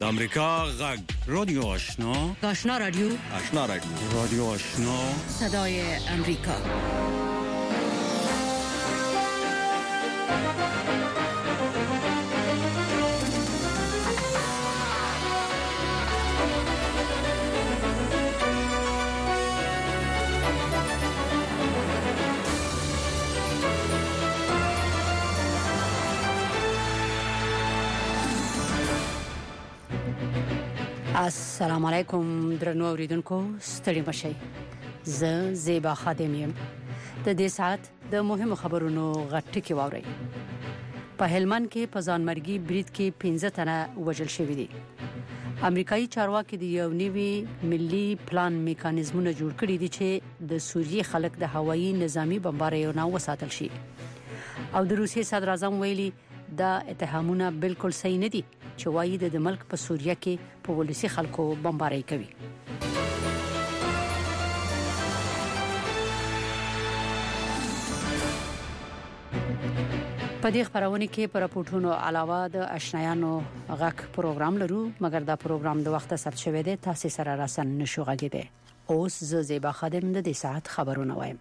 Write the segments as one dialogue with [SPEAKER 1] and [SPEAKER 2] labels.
[SPEAKER 1] د امریکا غږ رادیو آشنا
[SPEAKER 2] رادیو
[SPEAKER 1] رادیو آشنا
[SPEAKER 2] صدای امریکا. السلام علیکم درنو اوریدونکو، ستړي مشئ. زه زیبا خادم یم. د دې ساعت د مهمو خبرونو غټکی واورئ. په هلمند کې په ځانمرګي برید کې 15 تنه وژل شوي دي. امریکایي چارواکي د یو نوي ملي پلان میکانیزمونه جوړ کړي دي چې د سوریې خلک د هوایي نظامی بمباریو نه وساتل شي. او د روسیې صدر اعظم ویلي دا اتهامونه بالکل صحیح نه دي چې وایي د ملک په سوریه کې په ولسی خلکو بمباری کوي. په دې خبرونه کې پر راپورټونو علاوه د آشنایانو غږ پروګرام لرو، مګر دا پروګرام د وخت ثبت شوی دی، تاسو سره راسن نشو غږیده. اوس زه زیبا خادم د دې ساعت خبرونه وایم.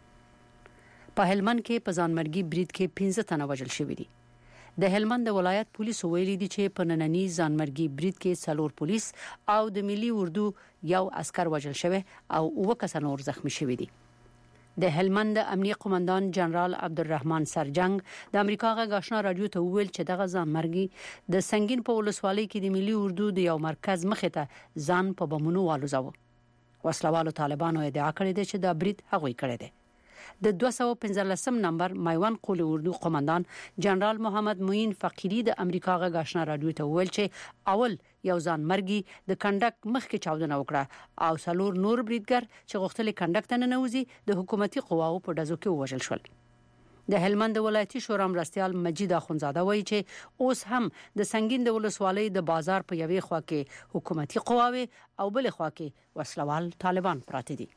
[SPEAKER 2] په هلمند کې په ځانمرګي برید کې 15 تنه وژل شوي دي. د هلمند ولایت پولیس ویلي دي چې په نننی ځانمرګي برید کې 4 پولیس او د ملي اردو یو عسكر وژل شوی او 9 کس نور زخمی شوي دي. د هلمند امنیه قومندان جنرال عبدالرحمن سرجنګ د امریکا غږ آشنا رادیو ته ویل چې دغه ځانمرګي د سنگین په ولسوالۍ کې د ملي اردو د یو مرکز مخې ته ځان په بمونو والوزاوه. وسلوالو طالبانو ادعا کړې ده چې دا برید هغوی کړی دی. د 215 نمبر میوان قول اردو قومندان جنرال محمد معین فقیری د امریکا غږ آشنا رادیو ته ویل چې اول یو ځانمرګي د کنډک مخ کې چاودنه وکړه او 4 نور بریدګر چې غوښتل کنډک ته ننوځي د حکومتي قواو په ډزو کې وژل شول. د هلمند ولایتي شورا مرستيال مجید اخونزاده وایي چې اوس هم د سنگین د ولسوالۍ د بازار په یوې خوا کې حکومتي قواوي او بل خوا کې وسلوال طالبان پراته دي.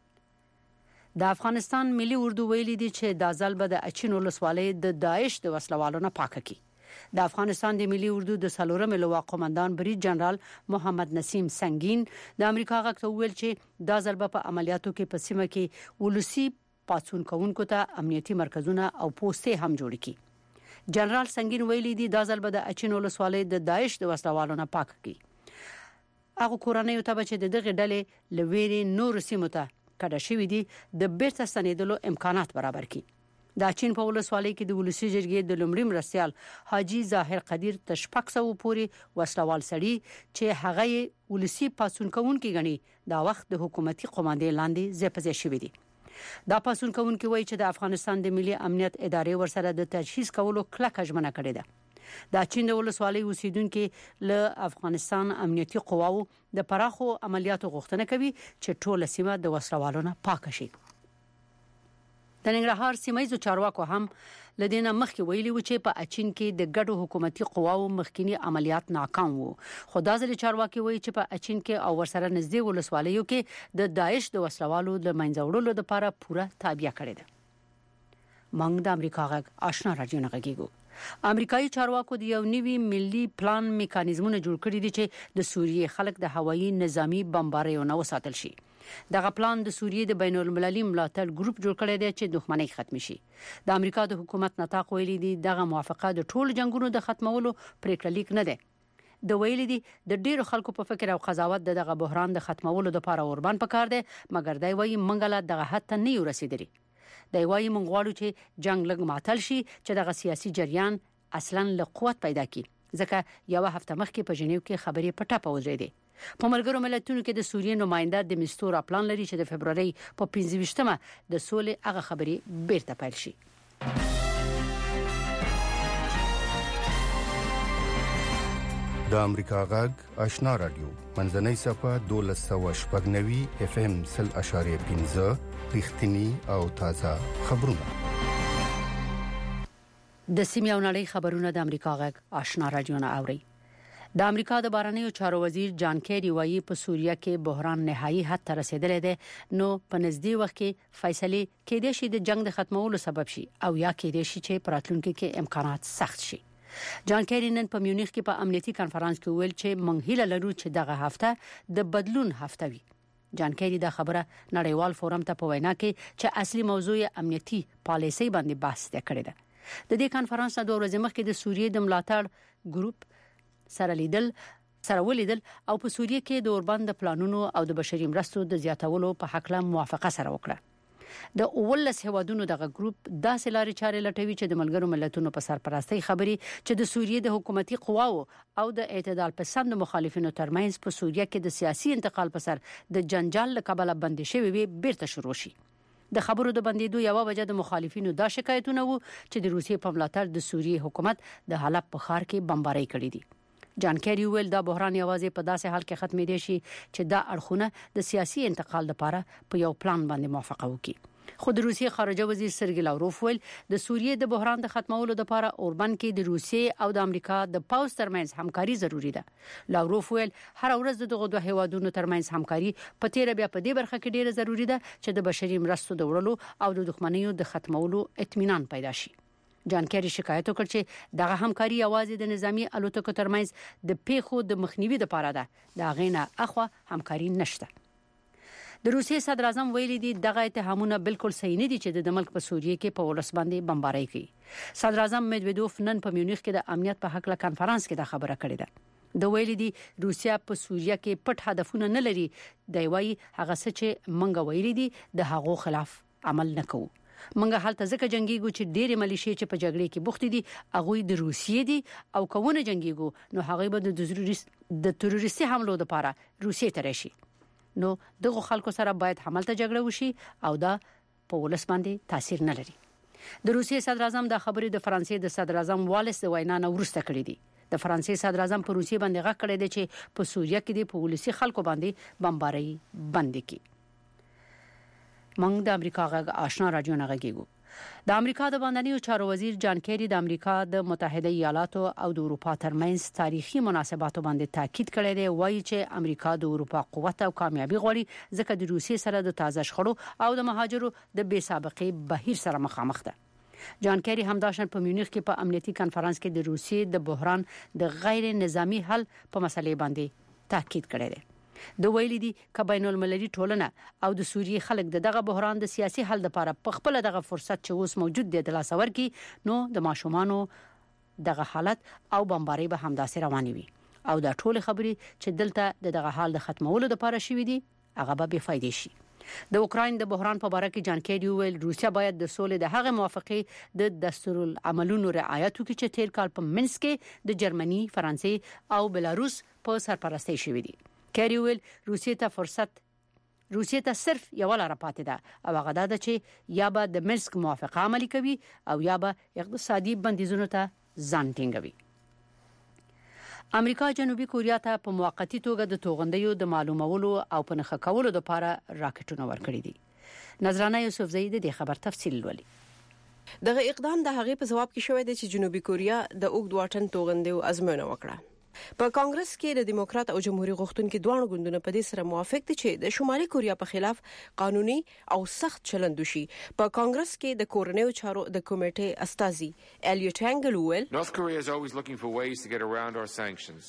[SPEAKER 2] د افغانستان ملي اردو ویلي دي چې د ځلبه د اچین ولسوالۍ د داعش د وسلوالو نه پاکه کی. د افغانستان د ملي اردو د سلورم لواء قومندان برید جنرال محمد نسیم سنگین د امریکا غږ ته ویل چې د ځلبه په عملیاتو کې په سیمه کې ولسی پاتون کوونکو ته امنیتي مرکزونه او پوسټې هم جوړ کړي. جنرال سنگین ویلي دي د ځلبه د اچین ولسوالۍ د داعش د وسلوالو نه پاکه کی. هغه کورنۍ ته چې دغه ډلې لويري نور سیمه ته کډه شوی دي د بیرته ستنېدلو امکانات برابر کړي. د چین په ولسوالۍ کې د ولسی جرګې د لومړي مرستيال حاجی ظاهر قدیر تشپکسو پوری وسلوال سړي چې هغه ولسی پاسون کوونکی غني دا وخت د حکومتي قوماندې لاندې ځپځې شوی دي. دا پاسون کوونکی وایي چې د افغانستان د ملي امنیت ادارې ورسره د تجهیز کولو کلکه ژمنه کړې ده. د چین د ولسوالۍ اوسیدونکو له افغانستان امنیتي قواو د پراخو عملیاتو غوښتنه کوي چې ټول سیمه د وسلوالو نه پاک شي. د ننګرهار سیمایي چارواکو هم لدينا مخکې ویلي و چې په اچین کې د ګډو حکومتي قواو مخکینی عملیات ناکام وو. خو دا ځل چارواکي وایي چې په اچین کې او ورسره نږدې ولسوالیو کې د داعش د وسلوالو د منځوړلو لپاره پوره تابع کړی ده. موږ د امریکا غږ آشنا رادیو نه غږیږو. امریکایي چارواکو د یو نوي ملي پلان میکانیزمونه جوړ کړي دي چې د سوریې خلک د هوایي نظامی بمباریو نه وساتل شي. دغه پلان د سوریې د بین المللي ملاتړ ګروپ جوړ کړی دی چې دښمنۍ ختم شي. د امریکا د حکومت نطاق ویلي دی دغه موافقه د ټول جنگونو د ختمولو پریکړه لیک نه ده. د ویلي دی د ډیرو خلکو په فکر او قضاوت دغه بحران د ختمولو لپاره اوربان پکار دی، مګر دی وایي منګله دغه حد ته نه رسیدلی. دی وایي مونږ غواړو چې جنگ لږ معطل شي چې دغه سیاسي جریان اصلا له قوت پیدا کی. ځکه یو هفته مخکې په جنیو کې خبرې په ټاپه ودرېدې. په ملګرو ملتونو کې د سوریې نماینده د مستورا پلان لري چې د فبرवरी په 15مه د سولې هغه خبرې بیرته پیل شي.
[SPEAKER 3] د امریکا غږ آشنا رادیو منځنۍ صفه 1290 FM 0.5 رښتینی او تازه خبرونه.
[SPEAKER 2] د سیمې او نړۍ خبرونه د امریکا غږ آشنا رادیو نه اوري. د امریکا د بهرنیو چارو وزیر جان کیری وایي په سوریه کې بحران نهایی حد ته رسیدلی دی، نو په نږدې وخت کې فیصله کېدای شي د جنگ د ختمولو سبب شي او یا کېدای شي چې پراتلونکو کې امکانات سخت شي. جان کیری نن په میونخ کې په امنیتي کانفرنس کې ویل چې موږ هیله لرو چې دغه هفته د بدلون هفته وي. جان کیری دا خبره نړیوال فورم ته په وینا کې چې اصلي موضوع امنیتي پالیسي باندې بحث وکړي ده. د دې کانفرنس نه 2 ورځې مخکې د سوریې د ملاتړ ګروپ سره ولیدل او په سوریې کې د اوربند د پلانونو او د بشري مرستو د زیاتولو په حق له موافقه سره وکړه. د 19 هیوادونو دغه ګروپ داسې لارې چارې لټوي چې د ملګرو ملتونو په سرپرستۍ خبري چې د سوریې د حکومتي قواو او د اعتدال پسند مخالفینو ترمنځ په سوریې کې د سیاسي انتقال په سر د جنجال لکبله بندي شوی وي بیرته شروع شي. د خبرو د بندیدو یو وجه د مخالفینو دا شکایتونه وو چې د روسیې په ملاتړ د سوریې حکومت د حلب په ښار کې بمباري کړې دي. جان کیری ویل دا بحران یوازې په داسې حال کې ختمې دي شي چې دا اړخونه د سیاسي انتقال لپاره په یو پلان باندې موافقه وکړي. خو د روسیې خارجه وزیر سرګی لاوروف ویل د سوریې د بحران د ختمولو لپاره اوربند کې د روسیې او د امریکا د پاوز ترمنځ همکاري ضروری ده. لاوروف ویل هر ورځ دغه دوه هیوادونو ترمنځ همکاري په تیر بیا په دې برخه کې ډیره ضروری ده چې د بشري مرستو د وړلو او د دښمنیو د ختمولو اطمینان پیدا شي. جان کیری شکایت وکړ چې دغه همکاري یوازې د نظامی الوتکو ترمنځ د پیښو د مخنیوي لپاره ده. دا غینه اخوا همکاري نشته. د روسیې صدر اعظم ویلي دي دغه اتهامونه بالکل صحیح نه دي چې د ملک په سوریې کې په ولس باندې بمباري کوي. صدر اعظم مدویدوف نن په میونخ کې د امنیت په حق له کانفرنس کې دا خبره کړې ده. د ویلي دي روسیا په سوریه کې پټ هدفونه نه لري. دی وايي هغه څه چې منګه ویلي دي د هغو خلاف عمل نه کوو. منګه حالت ځکه جنگيګو چې ډېر ملیشي چې په جګړې کې بوخت دي هغه د روسیې دي او کوونه جنگيګو نو هغه به د تروریستي حملو لپاره روسیې ته راشي. نو دغه خلکو سره باید حملته جګړه وشي او دا په ولس باندې تاثیر نه لري. د روسیې صدر اعظم د خبرې د فرانسې د صدر اعظم والس د وینا نه ورسته کړې دي. د فرانسې صدر اعظم په روسیې باندې غږ کړی دی چې په سوریه کې د پولیسي خلکو باندې بمباري بند کړي. موږ د امریکا غږ آشنا رادیو نه غږیږو. د امریکا د باندنیو چارو وزیر جان کیری د امریکا د متحده ایالاتو او د اروپا ترمنځ تاریخي مناسباتو باندې تاکید کړی دی. وایي چې امریکا د اروپا قوت او کامیابی غواړي ځکه د روسیې سره د تازه شخړو او د مهاجرو د بې سابقې بهیر سره مخامخ ده. جان کیری همداشان په میونخ کې په امنیتي کانفرنس کې د روسیې د بحران د غیر نظامی حل په مسلې باندې تاکید کړی دی. د ویلي دي ک بین المللي ټولنه او د سوریې خلک دغه بحران د سیاسي حل لپاره په خپل دغه فرصت چې اوس موجود دی د لاسور کې نو د ماشومانو دغه حالت او بمباري به همداسې رواني وي او دا ټول خبري چې دلته دغه حال د ختمولو لپاره شوې دي هغه به بې فائدې شي. د اوکراین د بحران په اړه کې جان کیری ویل روسیا باید د سولې د هغه موافقه د دستورالعملونو رعایت وکړي چې تیر کال په منسک کې د جرمني، فرانسې او بلاروس په سرپرستۍ شوې دي. کیری ویل روسیې ته صرف یو لار پاتې ده او هغه دا چې یا به د منسک موافقه عملي کوي او یا به اقتصادي بندیزونو ته ځان ټینګوي. امریکا جنوبي کوریا ته په موقتی توګه د توغندیو د معلومولو او په نښه کولو لپاره راکټونه ورکړي دي. نظرانه یوسفزۍ د خبر تفصیل ولي.
[SPEAKER 4] دغه اقدام د هغې په جواب کې شوی دی چې جنوبي کوریا د اوږد واټن توغندیو ازموینه وکړه. په کانګرس کې د دیموکرات او جمهوریت غوښتونکو دوه ګوندونو په دې سره موافق دي چې د شمالي کوریا په خلاف قانوني او سخت چلند وشي. په کانګرس کې د کورنیو چارو د کمیټې استازي الیوټ انګل ویل
[SPEAKER 5] North Korea is always looking for ways to get around our sanctions.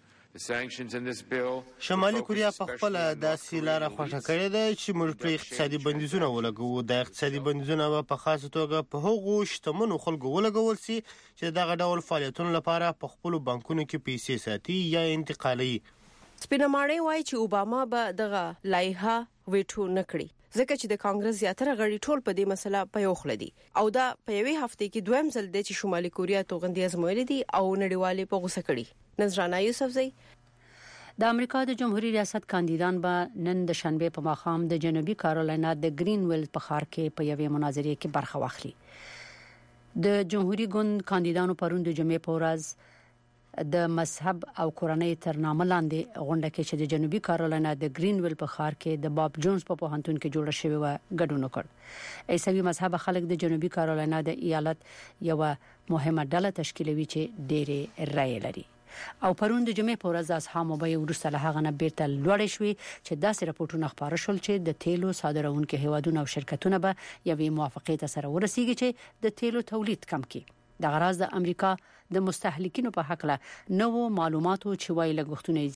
[SPEAKER 6] شمالي کوریا په خپل داسې لار خوښه کړې ده چې موږ پر اقتصادي بندیزونه ولګوو. د اقتصادي بندیزونه په خاصه توګه په هغو شتمنو خلکو ولګول شي چې دغه ډول فعالیتونو لپاره په خپل بانکونو کې پیسې ساتي یا انتقالي.
[SPEAKER 4] سپینماړی وایي چې اوباما به دغه لایحه ویټو نکړي ځکه چې د کانګرس زیاتره غړي ټول په دې مسله په یو خله دي او دا په یوې هفته کې دویم ځل دی چې شمالي کوریا توغندي ازمویلې دي او نړیوالې په غوسه کړي. نظرانه یوسفزۍ.
[SPEAKER 2] د امریکا د جمهوریت ریاست کاندیدان به نن د شنبه په ماښام د جنوبي کارولاینا د گرینویل په ښار کې په یوې مناظرې کې برخه واخلي. د جمهوریت ګوند کاندیدانو پرون د جمعې په ورځ د مذهب او کورنۍ تر نامه لاندې غونډه کې چې د جنوبي کارولاینا د گرینویل په ښار کې د باب جونز په پوهنتون کې جوړه شوې و ګډون وکړ. عیسوي مذهب خلک د جنوبي کارولاینا د ایالت یو مهمه ډله تشکیلوي چې ډېرې رائے لري. او پرون د جمعې په ورځ اصحاب مبي ورسره له هغه نه بیرته لوړې شوې چې داسې راپورټونه خبره شول چې د تیلو صادرونکو هیوادونو او شرکتونو به یوې موافقې ته سره ورسیږي چې د تیلو تولید کم کړي. د غراض د امریکا د مستهلکینو په حق له نوو معلوماتو چې وایي لګښتونه